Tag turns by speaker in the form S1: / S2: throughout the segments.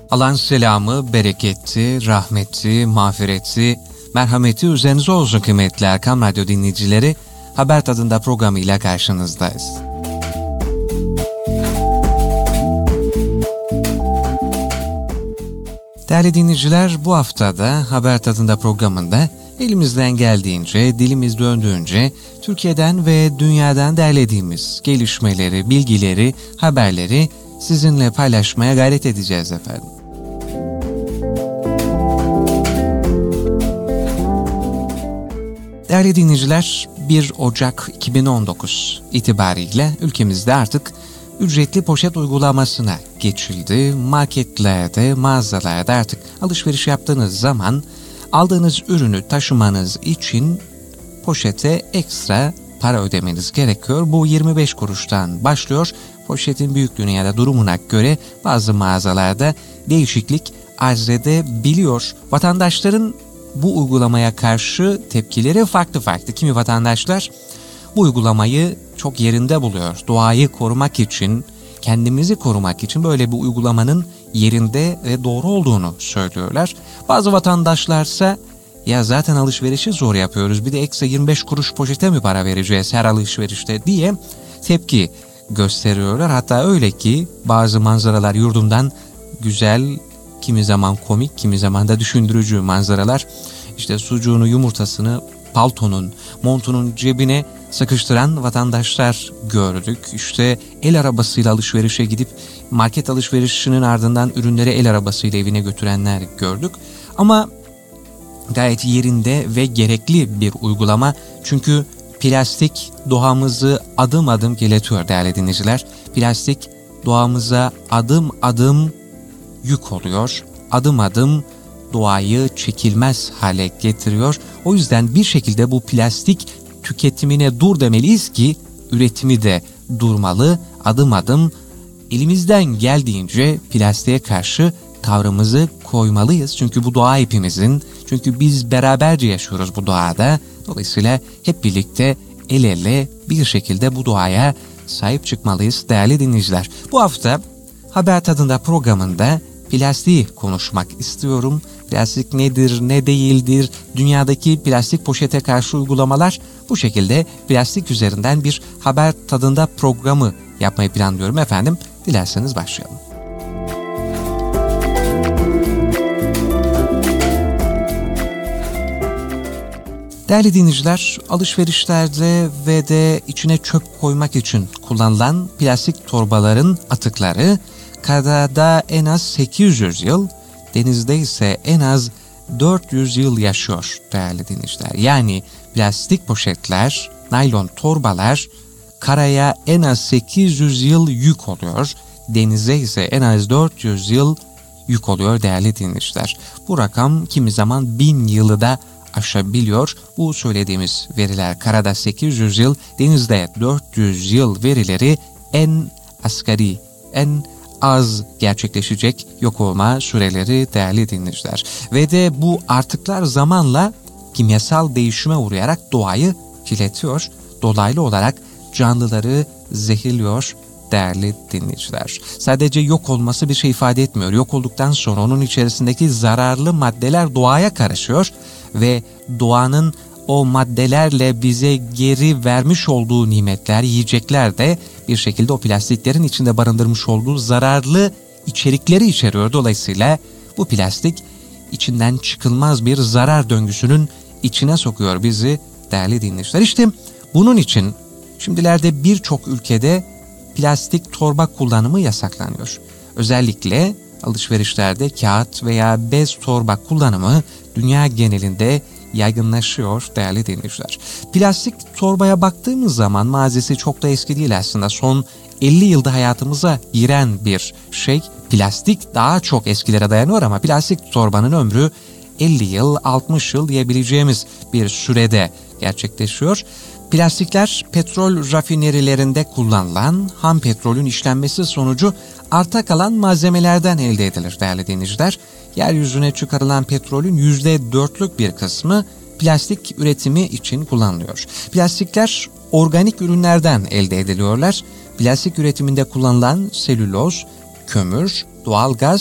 S1: Allah'ın selamı, bereketi, rahmeti, mağfireti, merhameti üzerinize olsun kıymetli Erkam Radyo dinleyicileri. Haber Tadında programıyla karşınızdayız. Değerli dinleyiciler, bu haftada Haber Tadında programında elimizden geldiğince, dilimiz döndüğünce Türkiye'den ve dünyadan derlediğimiz gelişmeleri, bilgileri, haberleri sizinle paylaşmaya gayret edeceğiz efendim. Değerli dinleyiciler, 1 Ocak 2019 itibariyle ülkemizde artık ücretli poşet uygulamasına geçildi. Marketlerde, mağazalarda artık alışveriş yaptığınız zaman aldığınız ürünü taşımanız için poşete ekstra para ödemeniz gerekiyor. Bu 25 kuruştan başlıyor. Poşetin büyüklüğüne ya da durumuna göre bazı mağazalarda değişiklik arz edebiliyor. Vatandaşların bu uygulamaya karşı tepkileri farklı. Kimi vatandaşlar bu uygulamayı çok yerinde buluyor. Doğayı korumak için, kendimizi korumak için böyle bir uygulamanın yerinde ve doğru olduğunu söylüyorlar. Bazı vatandaşlarsa ya zaten alışverişi zor yapıyoruz, bir de ekstra 25 kuruş poşete mi para vereceğiz her alışverişte diye tepki gösteriyorlar. Hatta öyle ki bazı manzaralar yurdumdan güzel, kimi zaman komik, kimi zaman da düşündürücü manzaralar. İşte sucuğunu, yumurtasını paltonun, montunun cebine sıkıştıran vatandaşlar gördük. İşte el arabasıyla alışverişe gidip market alışverişinin ardından ürünleri el arabasıyla evine götürenler gördük. Ama gayet yerinde ve gerekli bir uygulama. Çünkü plastik doğamızı adım adım kirletiyor değerli dinleyiciler. Plastik doğamıza adım adım yük oluyor. Adım adım doğayı çekilmez hale getiriyor. O yüzden bir şekilde bu plastik tüketimine dur demeliyiz ki üretimi de durmalı. Adım adım elimizden geldiğince plastiğe karşı tavrımızı koymalıyız. Çünkü bu doğa hepimizin. Çünkü biz beraberce yaşıyoruz bu doğada. Dolayısıyla hep birlikte el ele bir şekilde bu doğaya sahip çıkmalıyız değerli dinleyiciler. Bu hafta Haber Tadında programında plastiği konuşmak istiyorum. Plastik nedir, ne değildir? Dünyadaki plastik poşete karşı uygulamalar, bu şekilde plastik üzerinden bir Haber Tadında programı yapmayı planlıyorum efendim. Dilerseniz başlayalım. Değerli dinleyiciler, alışverişlerde ve de içine çöp koymak için kullanılan plastik torbaların atıkları karada en az 800 yıl, denizde ise en az 400 yıl yaşıyor değerli dinleyiciler. Yani plastik poşetler, naylon torbalar karaya en az 800 yıl yük oluyor, denize ise en az 400 yıl yük oluyor değerli dinleyiciler. Bu rakam kimi zaman 1000 yılı da aşabiliyor. Bu söylediğimiz veriler karada 800 yıl, denizde 400 yıl verileri en asgari, en az gerçekleşecek yok olma süreleri değerli dinleyiciler. Ve de bu artıklar zamanla kimyasal değişime uğrayarak doğayı kirletiyor. Dolaylı olarak canlıları zehirliyor değerli dinleyiciler. Sadece yok olması bir şey ifade etmiyor. Yok olduktan sonra onun içerisindeki zararlı maddeler doğaya karışıyor ve doğanın o maddelerle bize geri vermiş olduğu nimetler, yiyecekler de bir şekilde o plastiklerin içinde barındırmış olduğu zararlı içerikleri içeriyor. Dolayısıyla bu plastik içinden çıkılmaz bir zarar döngüsünün içine sokuyor bizi değerli dinleyiciler. İşte bunun için şimdilerde birçok ülkede plastik torba kullanımı yasaklanıyor. Özellikle alışverişlerde kağıt veya bez torba kullanımı dünya genelinde yaygınlaşıyor değerli dinleyiciler. Plastik torbaya baktığımız zaman malzemesi çok da eski değil aslında. Son 50 yılda hayatımıza giren bir şey. Plastik daha çok eskilere dayanıyor ama plastik torbanın ömrü 50 yıl, 60 yıl diyebileceğimiz bir sürede gerçekleşiyor. Plastikler petrol rafinerilerinde kullanılan ham petrolün işlenmesi sonucu arta kalan malzemelerden elde edilir değerli dinleyiciler. Yeryüzüne çıkarılan petrolün %4'lük bir kısmı plastik üretimi için kullanılıyor. Plastikler organik ürünlerden elde ediliyorlar. Plastik üretiminde kullanılan selüloz, kömür, doğalgaz,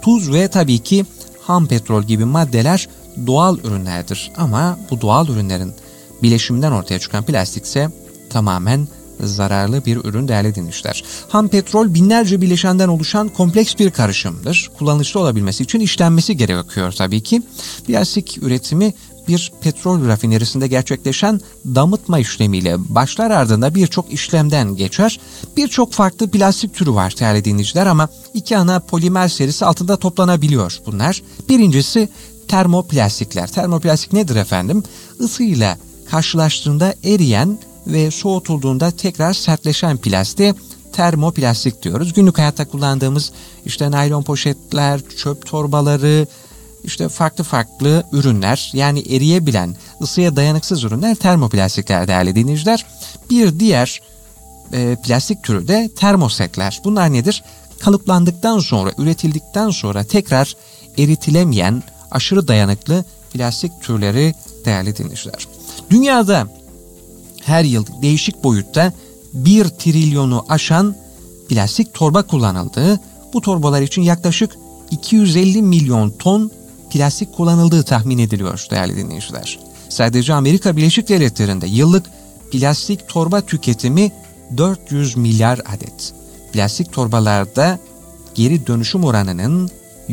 S1: tuz ve tabii ki ham petrol gibi maddeler doğal ürünlerdir. Ama bu doğal ürünlerin bileşiminden ortaya çıkan plastik ise tamamen zararlı bir ürün değerli dinleyiciler. Ham petrol binlerce bileşenden oluşan kompleks bir karışımdır. Kullanışlı olabilmesi için işlenmesi gerekiyor tabii ki. Plastik üretimi bir petrol rafinerisinde gerçekleşen damıtma işlemiyle başlar, ardında birçok işlemden geçer. Birçok farklı plastik türü var değerli dinleyiciler ama iki ana polimer serisi altında toplanabiliyor bunlar. Birincisi termoplastikler. Termoplastik nedir efendim? Isıyla karşılaştığında eriyen ve soğutulduğunda tekrar sertleşen plastiğe termoplastik diyoruz. Günlük hayatta kullandığımız işte naylon poşetler, çöp torbaları, işte farklı ürünler, yani eriyebilen, ısıya dayanıksız ürünler termoplastikler değerli dinleyiciler. Bir diğer plastik türü de termosetler. Bunlar nedir? Kalıplandıktan sonra, üretildikten sonra tekrar eritilemeyen, aşırı dayanıklı plastik türleri değerli dinleyiciler. Dünyada her yıl değişik boyutta 1 trilyonu aşan plastik torba kullanıldığı, bu torbalar için yaklaşık 250 milyon ton plastik kullanıldığı tahmin ediliyor değerli dinleyiciler. Sadece Amerika Birleşik Devletleri'nde yıllık plastik torba tüketimi 400 milyar adet. Plastik torbalarda geri dönüşüm oranının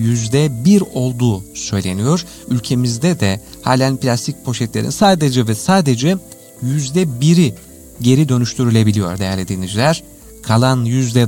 S1: %1 olduğu söyleniyor. Ülkemizde de halen plastik poşetlerin sadece ve sadece %1'i geri dönüştürülebiliyor değerli dinleyiciler. Kalan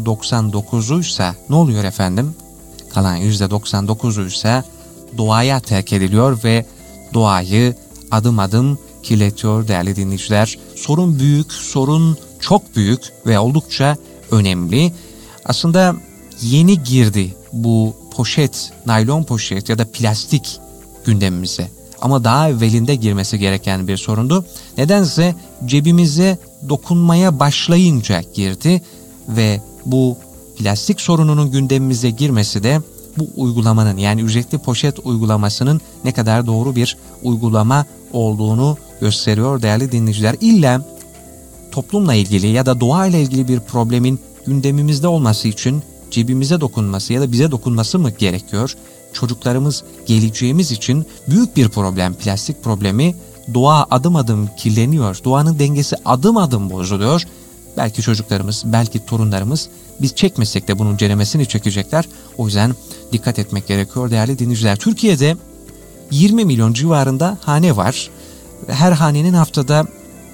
S1: %99'uysa ne oluyor efendim? Kalan %99'uysa doğaya terk ediliyor ve doğayı adım adım kirletiyor değerli dinleyiciler. Sorun büyük, sorun çok büyük ve oldukça önemli. Aslında yeni girdi bu poşet, naylon poşet ya da plastik gündemimize. Ama daha evvelinde girmesi gereken bir sorundu. Nedense cebimize dokunmaya başlayınca girdi ve bu plastik sorununun gündemimize girmesi de bu uygulamanın, yani ücretli poşet uygulamasının ne kadar doğru bir uygulama olduğunu gösteriyor değerli dinleyiciler. İlla toplumla ilgili ya da doğayla ilgili bir problemin gündemimizde olması için cebimize dokunması ya da bize dokunması mı gerekiyor? Çocuklarımız, geleceğimiz için büyük bir problem, plastik problemi. Doğa adım adım kirleniyor. Doğanın dengesi adım adım bozuluyor. Belki çocuklarımız, belki torunlarımız biz çekmesek de bunun ceremesini çekecekler. O yüzden dikkat etmek gerekiyor değerli dinleyiciler. Türkiye'de 20 milyon civarında hane var. Her hanenin haftada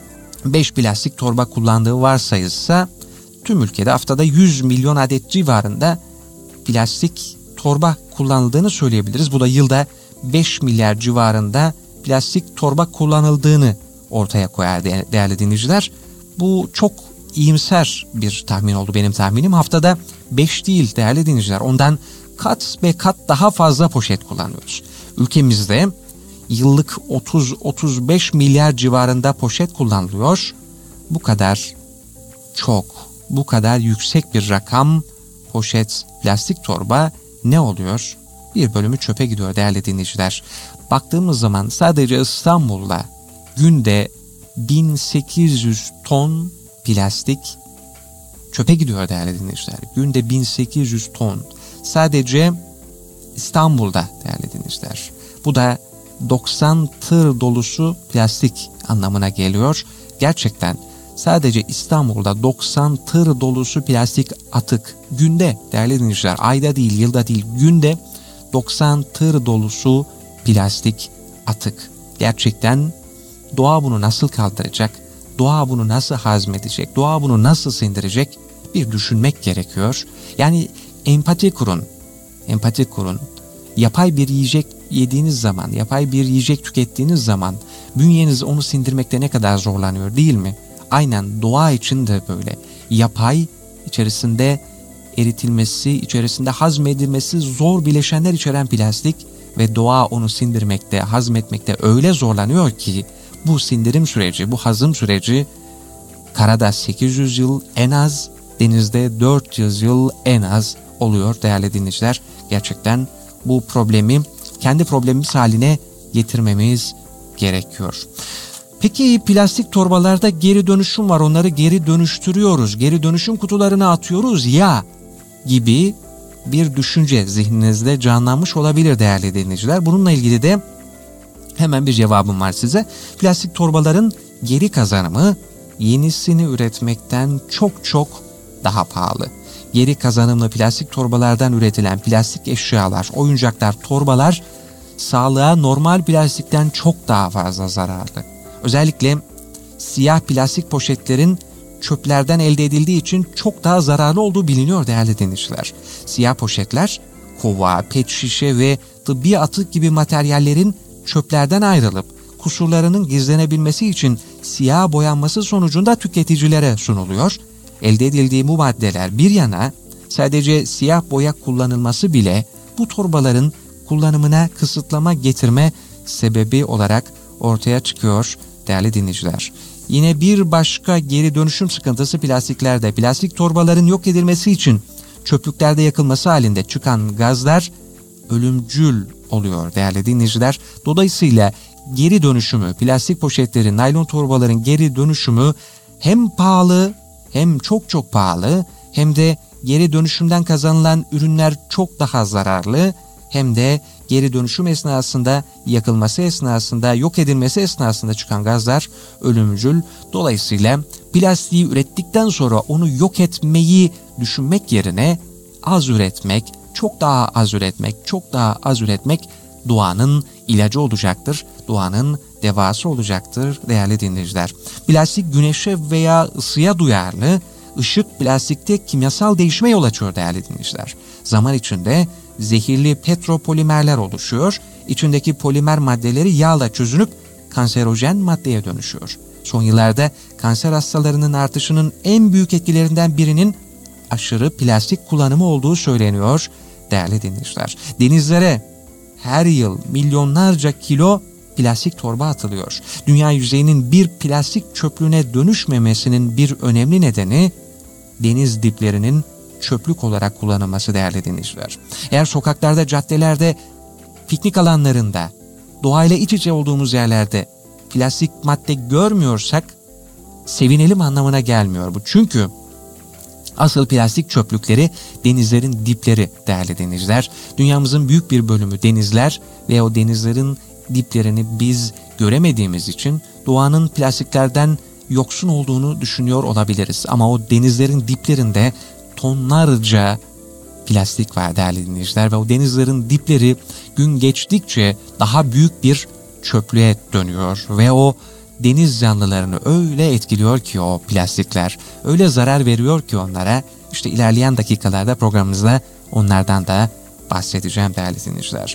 S1: 5 plastik torba kullandığı varsayılsa tüm ülkede haftada 100 milyon adet civarında plastik torba kullanıldığını söyleyebiliriz. Bu da yılda 5 milyar civarında plastik torba kullanıldığını ortaya koyar değerli dinleyiciler. Bu çok iyimser bir tahmin oldu benim tahminim. Haftada 5 değil değerli dinleyiciler. Ondan kat ve kat daha fazla poşet kullanıyoruz. Ülkemizde yıllık 30-35 milyar civarında poşet kullanılıyor. Bu kadar çok, bu kadar yüksek bir rakam poşet, plastik torba ne oluyor? Bir bölümü çöpe gidiyor değerli dinleyiciler. Baktığımız zaman sadece İstanbul'da günde 1800 ton plastik çöpe gidiyor değerli dinleyiciler. Günde 1800 ton. Sadece İstanbul'da değerli dinleyiciler. Bu da 90 tır dolusu plastik anlamına geliyor. Gerçekten sadece İstanbul'da 90 tır dolusu plastik atık günde değerli dinleyiciler. Ayda değil, yılda değil, günde 90 tır dolusu plastik atık. Gerçekten doğa bunu nasıl kaldıracak? Doğa bunu nasıl hazmedecek? Doğa bunu nasıl sindirecek? Bir düşünmek gerekiyor. Yani empati kurun. Empati kurun. Yapay bir yiyecek yediğiniz zaman, yapay bir yiyecek tükettiğiniz zaman bünyeniz onu sindirmekte ne kadar zorlanıyor değil mi? Aynen doğa için de böyle. Yapay, içerisinde eritilmesi, içerisinde hazmedilmesi zor bileşenler içeren plastik ve doğa onu sindirmekte, hazmetmekte öyle zorlanıyor ki bu sindirim süreci, bu hazım süreci karada 800 yıl en az, denizde 400 yıl en az oluyor değerli dinleyiciler. Gerçekten bu problemi kendi problemimiz haline getirmemiz gerekiyor. Peki plastik torbalarda geri dönüşüm var, onları geri dönüştürüyoruz, geri dönüşüm kutularına atıyoruz ya gibi bir düşünce zihninizde canlanmış olabilir değerli dinleyiciler. Bununla ilgili de hemen bir cevabım var size. Plastik torbaların geri kazanımı yenisini üretmekten çok daha pahalı. Geri kazanımlı plastik torbalardan üretilen plastik eşyalar, oyuncaklar, torbalar sağlığa normal plastikten çok daha fazla zararlı. Özellikle siyah plastik poşetlerin çöplerden elde edildiği için çok daha zararlı olduğu biliniyor değerli dinleyiciler. Siyah poşetler, kova, pet şişe ve tıbbi atık gibi materyallerin çöplerden ayrılıp kusurlarının gizlenebilmesi için siyah boyanması sonucunda tüketicilere sunuluyor. Elde edildiği bu maddeler bir yana sadece siyah boya kullanılması bile bu torbaların kullanımına kısıtlama getirme sebebi olarak ortaya çıkıyor değerli dinleyiciler. Yine bir başka geri dönüşüm sıkıntısı plastiklerde. Plastik torbaların yok edilmesi için çöplüklerde yakılması halinde çıkan gazlar ölümcül oluyor değerli dinleyiciler. Dolayısıyla geri dönüşümü, plastik poşetlerin, naylon torbaların geri dönüşümü hem pahalı, hem çok pahalı, hem de geri dönüşümden kazanılan ürünler çok daha zararlı, hem de geri dönüşüm esnasında, yakılması esnasında, yok edilmesi esnasında çıkan gazlar ölümcül. Dolayısıyla plastiği ürettikten sonra onu yok etmeyi düşünmek yerine az üretmek, çok daha az üretmek doğanın ilacı olacaktır, doğanın devası olacaktır değerli dinleyiciler. Plastik güneşe veya ısıya duyarlı, ışık plastikte kimyasal değişime yol açıyor değerli dinleyiciler. Zaman içinde zehirli petropolimerler oluşuyor, içindeki polimer maddeleri yağla çözünüp kanserojen maddeye dönüşüyor. Son yıllarda kanser hastalarının artışının en büyük etkilerinden birinin aşırı plastik kullanımı olduğu söyleniyor değerli dinleyiciler. Denizlere her yıl milyonlarca kilo plastik torba atılıyor. Dünya yüzeyinin bir plastik çöplüğüne dönüşmemesinin bir önemli nedeni deniz diplerinin çöplük olarak kullanılması değerli dinleyiciler. Eğer sokaklarda, caddelerde, piknik alanlarında, doğayla iç içe olduğumuz yerlerde plastik madde görmüyorsak sevinelim anlamına gelmiyor bu. Çünkü asıl plastik çöplükleri denizlerin dipleri değerli dinleyiciler. Dünyamızın büyük bir bölümü denizler ve o denizlerin diplerini biz göremediğimiz için doğanın plastiklerden yoksun olduğunu düşünüyor olabiliriz. Ama o denizlerin diplerinde tonlarca plastik var değerli dinleyiciler ve o denizlerin dipleri gün geçtikçe daha büyük bir çöplüğe dönüyor ve o deniz canlılarını öyle etkiliyor ki o plastikler, öyle zarar veriyor ki onlara. İşte ilerleyen dakikalarda programımızda onlardan da bahsedeceğim değerli dinleyiciler.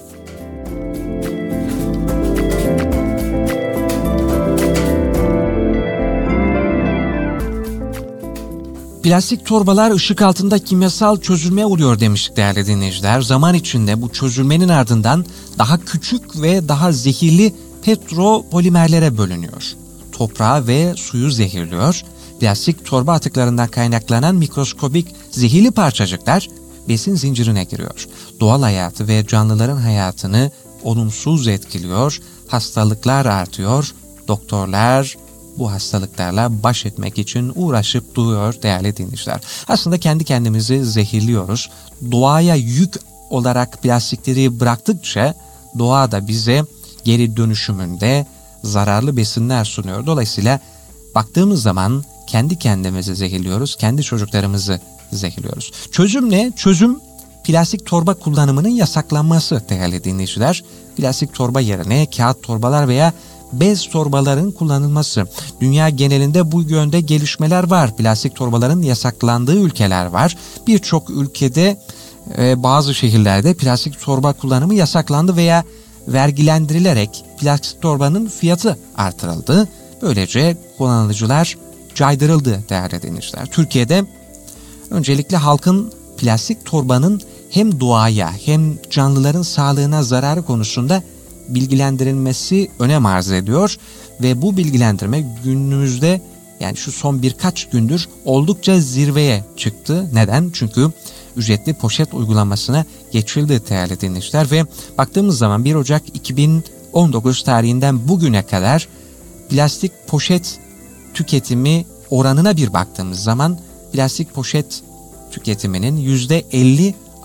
S1: Plastik torbalar ışık altında kimyasal çözülmeye uğruyor demiştik değerli dinleyiciler. Zaman içinde bu çözülmenin ardından daha küçük ve daha zehirli petropolimerlere bölünüyor. Toprağı ve suyu zehirliyor. Plastik torba atıklarından kaynaklanan mikroskobik zehirli parçacıklar besin zincirine giriyor. Doğal hayatı ve canlıların hayatını olumsuz etkiliyor. Hastalıklar artıyor. Doktorlar bu hastalıklarla baş etmek için uğraşıp duruyor değerli dinleyiciler. Aslında kendi kendimizi zehirliyoruz. Doğaya yük olarak plastikleri bıraktıkça doğa da bize geri dönüşümünde zararlı besinler sunuyor. Dolayısıyla baktığımız zaman kendi kendimizi zehirliyoruz, kendi çocuklarımızı zehirliyoruz. Çözüm ne? Çözüm plastik torba kullanımının yasaklanması değerli dinleyiciler. Plastik torba yerine kağıt torbalar veya bez torbaların kullanılması. Dünya genelinde bu yönde gelişmeler var. Plastik torbaların yasaklandığı ülkeler var. Birçok ülkede bazı şehirlerde plastik torba kullanımı yasaklandı veya vergilendirilerek plastik torbanın fiyatı artırıldı. Böylece kullanıcılar caydırıldı değerli dinleyiciler. Türkiye'de öncelikle halkın plastik torbanın hem doğaya hem canlıların sağlığına zararı konusunda bilgilendirilmesi önem arz ediyor ve bu bilgilendirme günümüzde, yani şu son birkaç gündür oldukça zirveye çıktı. Neden? Çünkü ücretli poşet uygulamasına geçildi değerli dinleyiciler ve baktığımız zaman 1 Ocak 2019 tarihinden bugüne kadar plastik poşet tüketimi oranına bir baktığımız zaman plastik poşet tüketiminin %50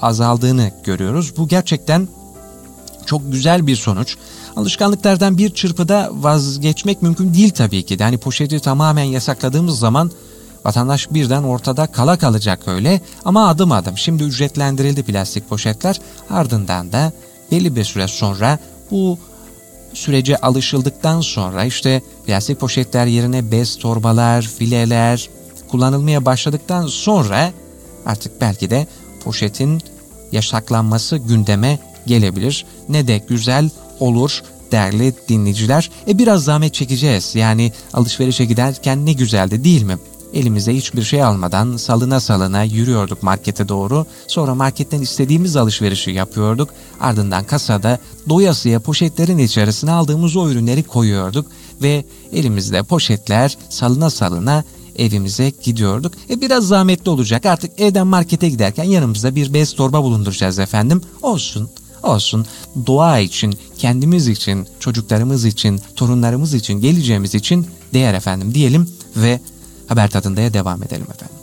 S1: azaldığını görüyoruz. Bu gerçekten çok güzel bir sonuç. Alışkanlıklardan bir çırpıda vazgeçmek mümkün değil tabii ki. Yani poşeti tamamen yasakladığımız zaman vatandaş birden ortada kalacak öyle. Ama adım adım şimdi ücretlendirildi plastik poşetler. Ardından da belli bir süre sonra bu sürece alışıldıktan sonra işte plastik poşetler yerine bez torbalar, fileler kullanılmaya başladıktan sonra artık belki de poşetin yasaklanması gündeme gelebilir. Ne de güzel olur değerli dinleyiciler. Biraz zahmet çekeceğiz. Yani alışverişe giderken ne güzeldi değil mi? Elimize hiçbir şey almadan salına yürüyorduk markete doğru. Sonra marketten istediğimiz alışverişi yapıyorduk. Ardından kasada doyasıya poşetlerin içerisine aldığımız o ürünleri koyuyorduk. Ve elimizde poşetler salına evimize gidiyorduk. Biraz zahmetli olacak. Artık evden markete giderken yanımızda bir bez torba bulunduracağız efendim. Olsun. Doğa için, kendimiz için, çocuklarımız için, torunlarımız için, geleceğimiz için değer efendim diyelim ve haber tadındaya devam edelim efendim.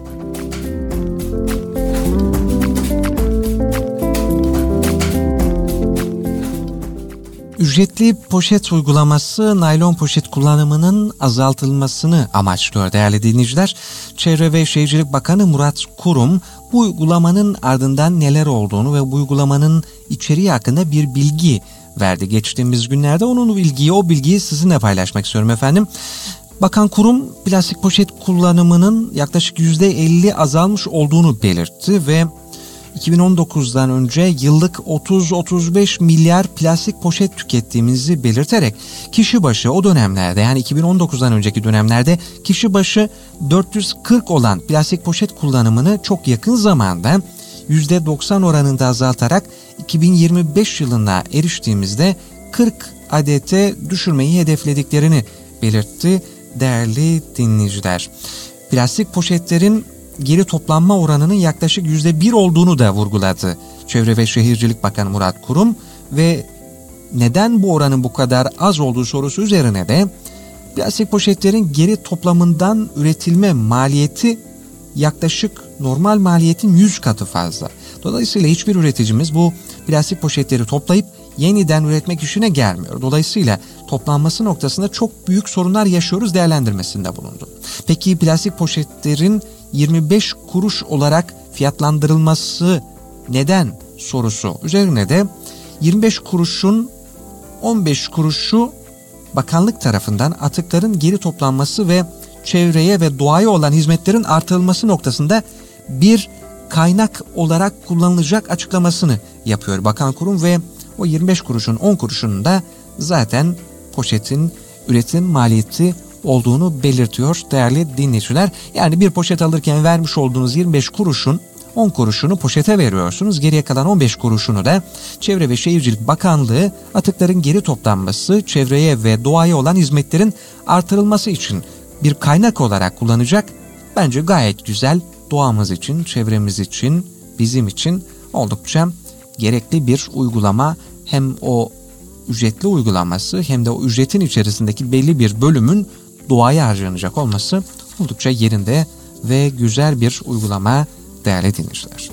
S1: Ücretli poşet uygulaması naylon poşet kullanımının azaltılmasını amaçlıyor değerli dinleyiciler. Çevre ve Şehircilik Bakanı Murat Kurum bu uygulamanın ardından neler olduğunu ve bu uygulamanın içeriği hakkında bir bilgi verdi geçtiğimiz günlerde. O bilgiyi sizinle paylaşmak istiyorum efendim. Bakan Kurum plastik poşet kullanımının yaklaşık %50 azalmış olduğunu belirtti ve 2019'dan önce yıllık 30-35 milyar plastik poşet tükettiğimizi belirterek kişi başı o dönemlerde yani 2019'dan önceki dönemlerde kişi başı 440 olan plastik poşet kullanımını çok yakın zamanda %90 oranında azaltarak 2025 yılına eriştiğimizde 40 adete düşürmeyi hedeflediklerini belirtti değerli dinleyiciler. Plastik poşetlerin geri toplanma oranının yaklaşık %1 olduğunu da vurguladı Çevre ve Şehircilik Bakanı Murat Kurum ve neden bu oranın bu kadar az olduğu sorusu üzerine de plastik poşetlerin geri toplamından üretilme maliyeti yaklaşık normal maliyetin 100 katı fazla. Dolayısıyla hiçbir üreticimiz bu plastik poşetleri toplayıp yeniden üretmek işine gelmiyor. Dolayısıyla toplanması noktasında çok büyük sorunlar yaşıyoruz değerlendirmesinde bulundu. Peki plastik poşetlerin 25 kuruş olarak fiyatlandırılması neden sorusu üzerine de 25 kuruşun 15 kuruşu bakanlık tarafından atıkların geri toplanması ve çevreye ve doğaya olan hizmetlerin artırılması noktasında bir kaynak olarak kullanılacak açıklamasını yapıyor Bakan Kurum ve o 25 kuruşun 10 kuruşunun da zaten poşetin üretim maliyeti olduğunu belirtiyor değerli dinleyiciler. Yani bir poşet alırken vermiş olduğunuz 25 kuruşun 10 kuruşunu poşete veriyorsunuz. Geriye kalan 15 kuruşunu da Çevre ve Şehircilik Bakanlığı atıkların geri toplanması, çevreye ve doğaya olan hizmetlerin artırılması için bir kaynak olarak kullanacak. Bence gayet güzel, doğamız için, çevremiz için, bizim için oldukça gerekli bir uygulama. Hem o ücretli uygulaması hem de o ücretin içerisindeki belli bir bölümün doğaya harcanacak olması oldukça yerinde ve güzel bir uygulama değerli dinleyiciler.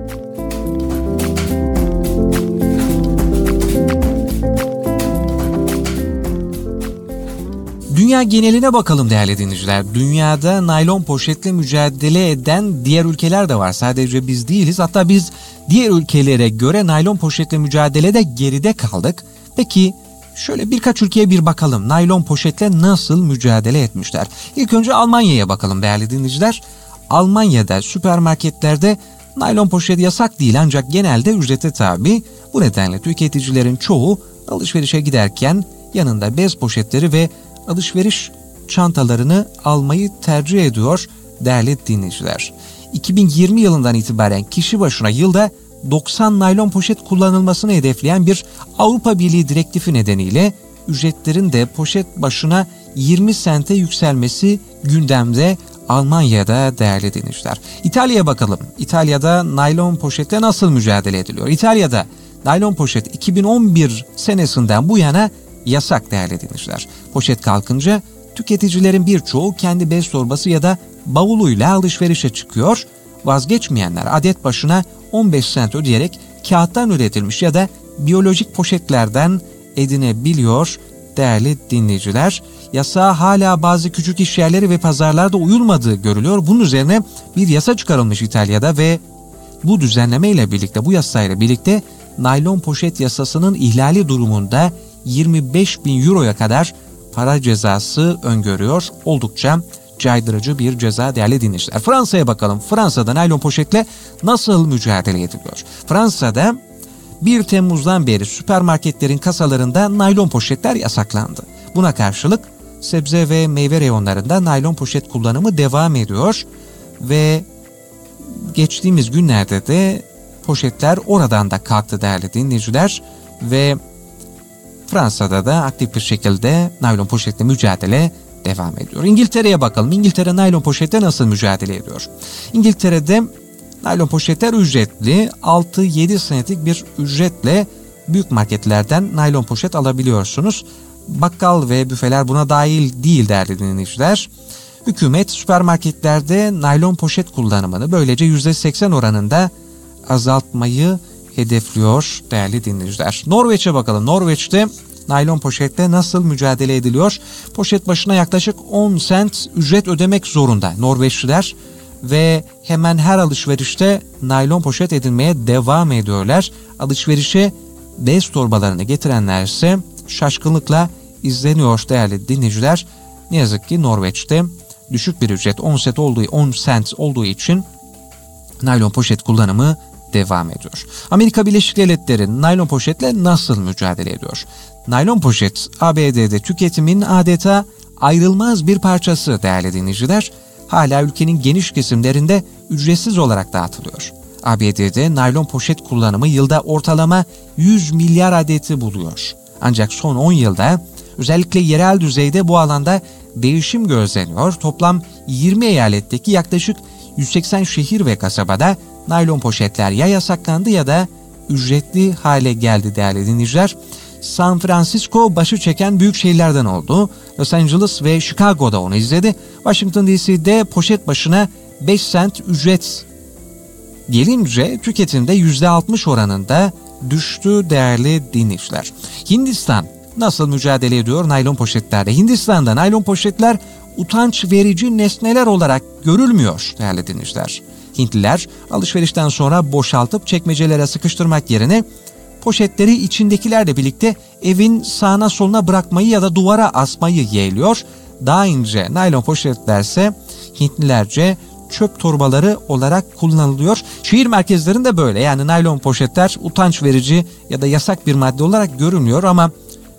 S1: Dünya geneline bakalım değerli dinleyiciler. Dünyada naylon poşetle mücadele eden diğer ülkeler de var. Sadece biz değiliz. Hatta biz diğer ülkelere göre naylon poşetle mücadelede geride kaldık. Peki şöyle birkaç ülkeye bir bakalım. Naylon poşetle nasıl mücadele etmişler? İlk önce Almanya'ya bakalım değerli dinleyiciler. Almanya'da süpermarketlerde naylon poşet yasak değil ancak genelde ücrete tabi. Bu nedenle tüketicilerin çoğu alışverişe giderken yanında bez poşetleri ve alışveriş çantalarını almayı tercih ediyor değerli dinleyiciler. 2020 yılından itibaren kişi başına yılda 90 naylon poşet kullanılmasını hedefleyen bir Avrupa Birliği direktifi nedeniyle ücretlerin de poşet başına 20 sente yükselmesi gündemde Almanya'da değerli dinleyiciler. İtalya'ya bakalım. İtalya'da naylon poşetle nasıl mücadele ediliyor? İtalya'da naylon poşet 2011 senesinden bu yana yasak değerli dinleyiciler. Poşet kalkınca tüketicilerin birçoğu kendi bez torbası ya da bavuluyla alışverişe çıkıyor. Vazgeçmeyenler adet başına 15 cent ödeyerek kağıttan üretilmiş ya da biyolojik poşetlerden edinebiliyor değerli dinleyiciler. Yasağa hala bazı küçük işyerleri ve pazarlarda uyulmadığı görülüyor. Bunun üzerine bir yasa çıkarılmış İtalya'da ve bu düzenleme ile birlikte, bu yasayla birlikte naylon poşet yasasının ihlali durumunda 25.000 euroya kadar para cezası öngörüyor. Oldukça caydırıcı bir ceza değerli dinleyiciler. Fransa'ya bakalım. Fransa'da naylon poşetle nasıl mücadele ediliyor? Fransa'da 1 Temmuz'dan beri süpermarketlerin kasalarında naylon poşetler yasaklandı. Buna karşılık sebze ve meyve reyonlarında naylon poşet kullanımı devam ediyor ve geçtiğimiz günlerde de poşetler oradan da kalktı değerli dinleyiciler ve Fransa'da da aktif bir şekilde naylon poşetle mücadele devam ediyor. İngiltere'ye bakalım. İngiltere naylon poşetle nasıl mücadele ediyor? İngiltere'de naylon poşetler ücretli. 6-7 senetlik bir ücretle büyük marketlerden naylon poşet alabiliyorsunuz. Bakkal ve büfeler buna dahil değil değerli dinleyiciler. Hükümet süpermarketlerde naylon poşet kullanımını böylece %80 oranında azaltmayı hedefliyor değerli dinleyiciler. Norveç'e bakalım. Norveç'te naylon poşetle nasıl mücadele ediliyor? Poşet başına yaklaşık 10 sent ücret ödemek zorunda Norveçliler ve hemen her alışverişte naylon poşet edinmeye devam ediyorlar. Alışverişe bez torbalarını getirenler ise şaşkınlıkla izleniyor değerli dinleyiciler. Ne yazık ki Norveç'te düşük bir ücret 10 sent olduğu için naylon poşet kullanımı devam ediyor. Amerika Birleşik Devletleri naylon poşetle nasıl mücadele ediyor? Naylon poşet ABD'de tüketimin adeta ayrılmaz bir parçası değerli dinleyiciler. Hala ülkenin geniş kesimlerinde ücretsiz olarak dağıtılıyor. ABD'de naylon poşet kullanımı yılda ortalama 100 milyar adeti buluyor. Ancak son 10 yılda özellikle yerel düzeyde bu alanda değişim gözleniyor. Toplam 20 eyaletteki yaklaşık 180 şehir ve kasabada naylon poşetler ya yasaklandı ya da ücretli hale geldi değerli dinleyiciler. San Francisco başı çeken büyük şehirlerden oldu. Los Angeles ve Chicago'da onu izledi. Washington DC'de poşet başına 5 cent ücret gelince tüketimde %60 oranında düştü değerli dinleyiciler. Hindistan nasıl mücadele ediyor naylon poşetlerle? Hindistan'da naylon poşetler utanç verici nesneler olarak görülmüyor değerli dinleyiciler. Hintliler alışverişten sonra boşaltıp çekmecelere sıkıştırmak yerine poşetleri içindekilerle birlikte evin sağına soluna bırakmayı ya da duvara asmayı yeğliyor. Daha ince naylon poşetlerse Hintlilerce çöp torbaları olarak kullanılıyor. Şehir merkezlerinde böyle, yani naylon poşetler utanç verici ya da yasak bir madde olarak görünüyor ama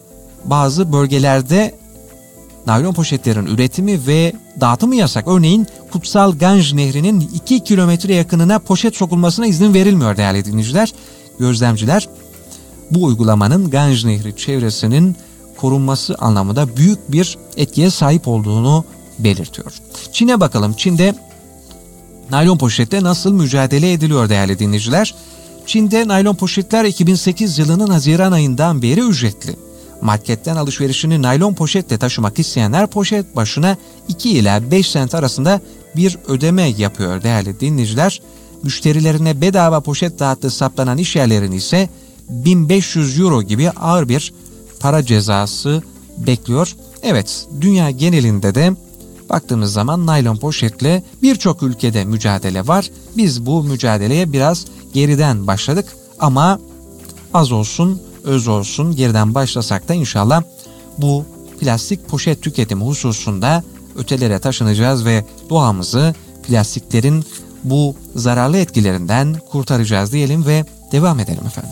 S1: bazı bölgelerde naylon poşetlerin üretimi ve dağıtımı yasak. Örneğin Kutsal Ganj Nehri'nin 2 kilometre yakınına poşet sokulmasına izin verilmiyor değerli dinleyiciler. Gözlemciler bu uygulamanın Ganj Nehri çevresinin korunması anlamında büyük bir etkiye sahip olduğunu belirtiyor. Çin'e bakalım. Çin'de naylon poşetle nasıl mücadele ediliyor değerli dinleyiciler? Çin'de naylon poşetler 2008 yılının Haziran ayından beri ücretli. Marketten alışverişini naylon poşetle taşımak isteyenler poşet başına 2 ila 5 sent arasında bir ödeme yapıyor değerli dinleyiciler. Müşterilerine bedava poşet dağıttığı saptanan işyerlerin ise 1500 euro gibi ağır bir para cezası bekliyor. Evet, dünya genelinde de baktığımız zaman naylon poşetle birçok ülkede mücadele var. Biz bu mücadeleye biraz geriden başladık ama az olsun öz olsun geriden başlasak da inşallah bu plastik poşet tüketimi hususunda ötelere taşınacağız ve doğamızı plastiklerin bu zararlı etkilerinden kurtaracağız diyelim ve devam edelim efendim.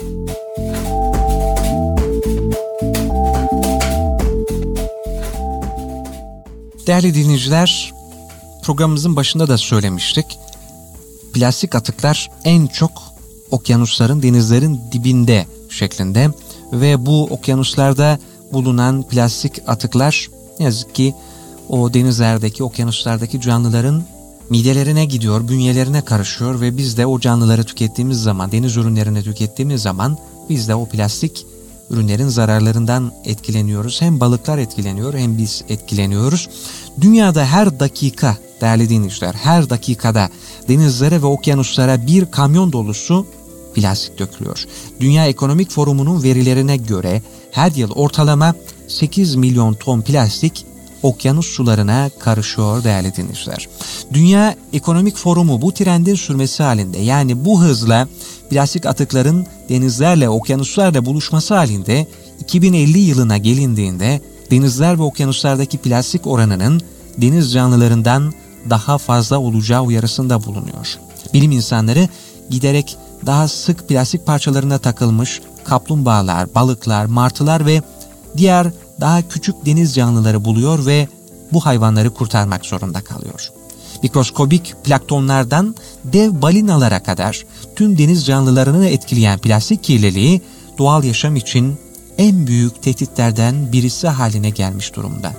S1: Değerli dinleyiciler, programımızın başında da söylemiştik. Plastik atıklar en çok okyanusların, denizlerin dibinde şeklinde ve bu okyanuslarda bulunan plastik atıklar ne yazık ki o denizlerdeki, okyanuslardaki canlıların midelerine gidiyor, bünyelerine karışıyor ve biz de o canlıları tükettiğimiz zaman, deniz ürünlerini tükettiğimiz zaman biz de o plastik ürünlerin zararlarından etkileniyoruz. Hem balıklar etkileniyor hem biz etkileniyoruz. Dünyada her dakika değerli dinleyiciler, her dakikada denizlere ve okyanuslara bir kamyon dolusu plastik dökülüyor. Dünya Ekonomik Forumu'nun verilerine göre her yıl ortalama 8 milyon ton plastik okyanus sularına karışıyor değerli dinleyiciler. Dünya Ekonomik Forumu bu trendin sürmesi halinde, yani bu hızla plastik atıkların denizlerle, okyanuslarla buluşması halinde 2050 yılına gelindiğinde denizler ve okyanuslardaki plastik oranının deniz canlılarından daha fazla olacağı uyarısında bulunuyor. Bilim insanları giderek daha sık plastik parçalarına takılmış kaplumbağalar, balıklar, martılar ve diğer daha küçük deniz canlıları buluyor ve bu hayvanları kurtarmak zorunda kalıyor. Mikroskobik planktonlardan dev balinalara kadar tüm deniz canlılarını etkileyen plastik kirliliği doğal yaşam için en büyük tehditlerden birisi haline gelmiş durumda.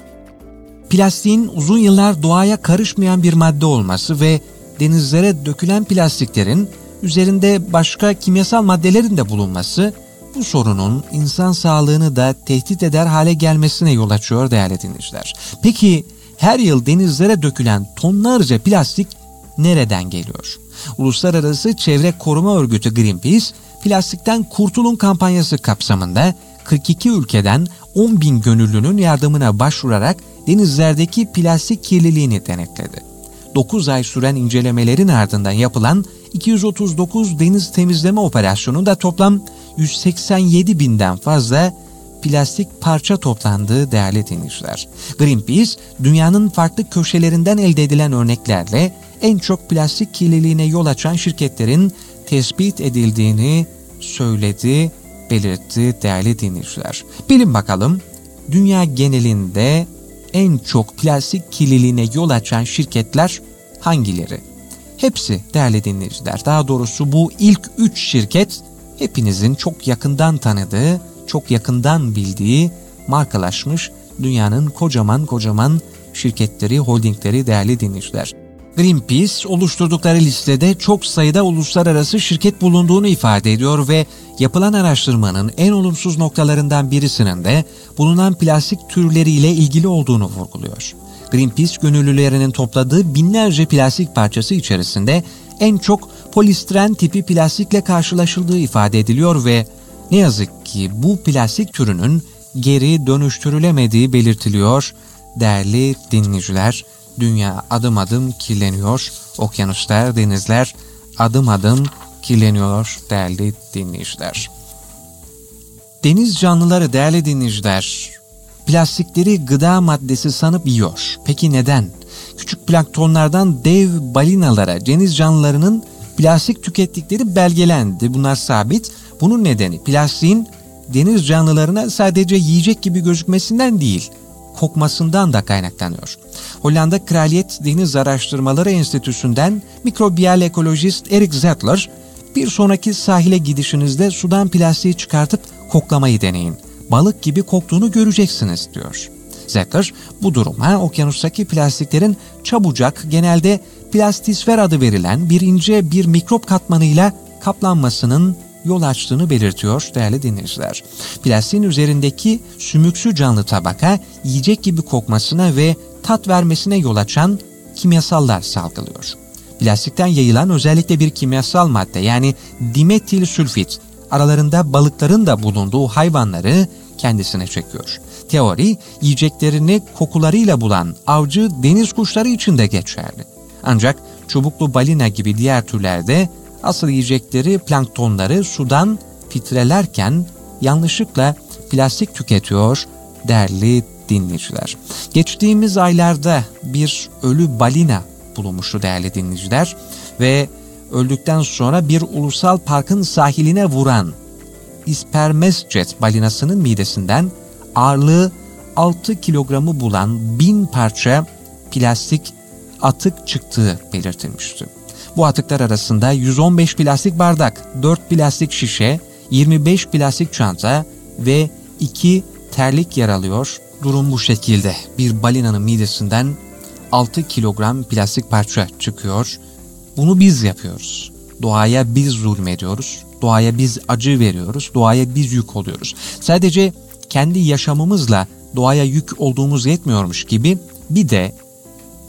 S1: Plastiğin uzun yıllar doğaya karışmayan bir madde olması ve denizlere dökülen plastiklerin üzerinde başka kimyasal maddelerin de bulunması bu sorunun insan sağlığını da tehdit eder hale gelmesine yol açıyor değerli dinleyiciler. Peki her yıl denizlere dökülen tonlarca plastik nereden geliyor? Uluslararası Çevre Koruma Örgütü Greenpeace, plastikten kurtulun kampanyası kapsamında 42 ülkeden 10.000 gönüllünün yardımına başvurarak denizlerdeki plastik kirliliğini denetledi. 9 ay süren incelemelerin ardından yapılan 239 deniz temizleme operasyonunda toplam 187 binden fazla plastik parça toplandığı değerli dinleyiciler. Greenpeace, dünyanın farklı köşelerinden elde edilen örneklerle en çok plastik kirliliğine yol açan şirketlerin tespit edildiğini söyledi, belirtti değerli dinleyiciler. Bilin bakalım, dünya genelinde en çok plastik kirliliğine yol açan şirketler hangileri? Hepsi değerli dinleyiciler. Daha doğrusu bu ilk 3 şirket hepinizin çok yakından tanıdığı, çok yakından bildiği, markalaşmış dünyanın kocaman şirketleri, holdingleri değerli dinleyiciler. Greenpeace oluşturdukları listede çok sayıda uluslararası şirket bulunduğunu ifade ediyor ve yapılan araştırmanın en olumsuz noktalarından birisinin de bulunan plastik türleriyle ilgili olduğunu vurguluyor. Greenpeace gönüllülerinin topladığı binlerce plastik parçası içerisinde en çok polistiren tipi plastikle karşılaşıldığı ifade ediliyor ve ne yazık ki bu plastik türünün geri dönüştürülemediği belirtiliyor. Değerli dinleyiciler, dünya adım adım kirleniyor, okyanuslar, denizler adım adım kirleniyor değerli dinleyiciler. Deniz canlıları değerli dinleyiciler, plastikleri gıda maddesi sanıp yiyor. Peki neden? Küçük planktonlardan dev balinalara deniz canlılarının plastik tükettikleri belgelendi. Bunlar sabit. Bunun nedeni plastiğin deniz canlılarına sadece yiyecek gibi gözükmesinden değil, kokmasından da kaynaklanıyor. Hollanda Kraliyet Deniz Araştırmaları Enstitüsü'nden mikrobiyal ekolojist Erik Zettler, bir sonraki sahile gidişinizde sudan plastiği çıkartıp koklamayı deneyin. Balık gibi koktuğunu göreceksiniz diyor. Zettler bu duruma okyanustaki plastiklerin çabucak genelde plastisfer adı verilen bir ince bir mikrop katmanıyla kaplanmasının yol açtığını belirtiyor değerli dinleyiciler. Plastiğin üzerindeki sümüksü canlı tabaka yiyecek gibi kokmasına ve tat vermesine yol açan kimyasallar salgılıyor. Plastikten yayılan özellikle bir kimyasal madde yani dimetil sülfit aralarında balıkların da bulunduğu hayvanları kendisine çekiyor. Teori yiyeceklerini kokularıyla bulan avcı deniz kuşları için de geçerli. Ancak çubuklu balina gibi diğer türlerde asıl yiyecekleri planktonları sudan filtrelerken yanlışlıkla plastik tüketiyor değerli dinleyiciler. Geçtiğimiz aylarda bir ölü balina bulunmuştu değerli dinleyiciler ve öldükten sonra bir ulusal parkın sahiline vuran İspermesjet balinasının midesinden ağırlığı 6 kilogramı bulan 1000 parça plastik atık çıktığı belirtilmişti. Bu atıklar arasında 115 plastik bardak, 4 plastik şişe, 25 plastik çanta ve 2 terlik yer alıyor. Durum bu şekilde. Bir balinanın midesinden 6 kilogram plastik parça çıkıyor. Bunu biz yapıyoruz. Doğaya biz zulmediyoruz. Doğaya biz acı veriyoruz. Doğaya biz yük oluyoruz. Sadece kendi yaşamımızla doğaya yük olduğumuz yetmiyormuş gibi bir de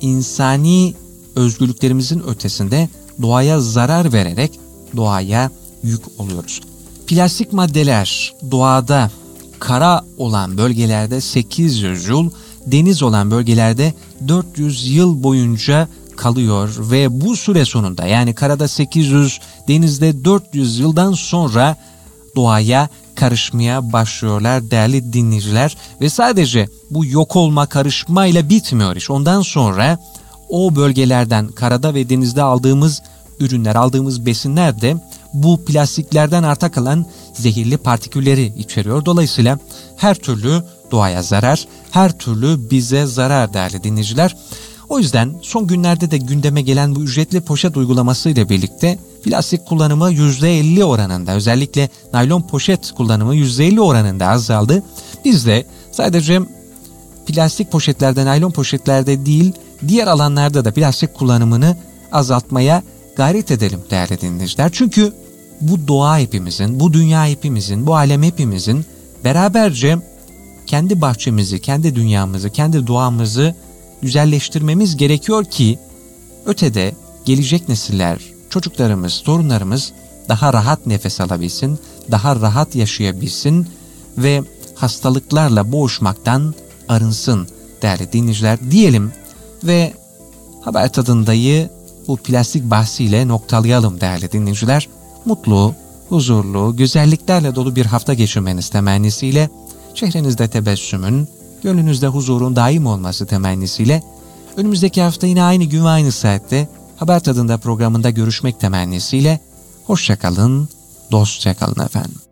S1: insani özgürlüklerimizin ötesinde doğaya zarar vererek doğaya yük oluyoruz. Plastik maddeler doğada kara olan bölgelerde 800 yıl, deniz olan bölgelerde 400 yıl boyunca kalıyor ve bu süre sonunda, yani karada 800, denizde 400 yıldan sonra doğaya karışmaya başlıyorlar değerli dinleyiciler. Ve sadece bu yok olma, karışmayla bitmiyor iş. Ondan sonra o bölgelerden, karada ve denizde aldığımız ürünler, aldığımız besinler de bu plastiklerden arta kalan zehirli partikülleri içeriyor. Dolayısıyla her türlü doğaya zarar, her türlü bize zarar değerli dinleyiciler. O yüzden son günlerde de gündeme gelen bu ücretli poşet uygulaması ile birlikte plastik kullanımı %50 oranında, özellikle naylon poşet kullanımı %50 oranında azaldı. Biz de sadece plastik poşetlerde, naylon poşetlerde değil, diğer alanlarda da plastik kullanımını azaltmaya gayret edelim değerli dinleyiciler. Çünkü bu doğa hepimizin, bu dünya hepimizin, bu alem hepimizin, beraberce kendi bahçemizi, kendi dünyamızı, kendi doğamızı güzelleştirmemiz gerekiyor ki ötede gelecek nesiller, çocuklarımız, torunlarımız daha rahat nefes alabilsin, daha rahat yaşayabilsin ve hastalıklarla boğuşmaktan arınsın değerli dinleyiciler diyelim ve Haber Tadında'yı bu plastik bahsiyle noktalayalım değerli dinleyiciler. Mutlu, huzurlu, güzelliklerle dolu bir hafta geçirmeniz temennisiyle, şehrinizde tebessümün, gönlünüzde huzurun daim olması temennisiyle, önümüzdeki hafta yine aynı gün ve aynı saatte Haber Tadında programında görüşmek temennisiyle, hoşça kalın, dostça kalın efendim.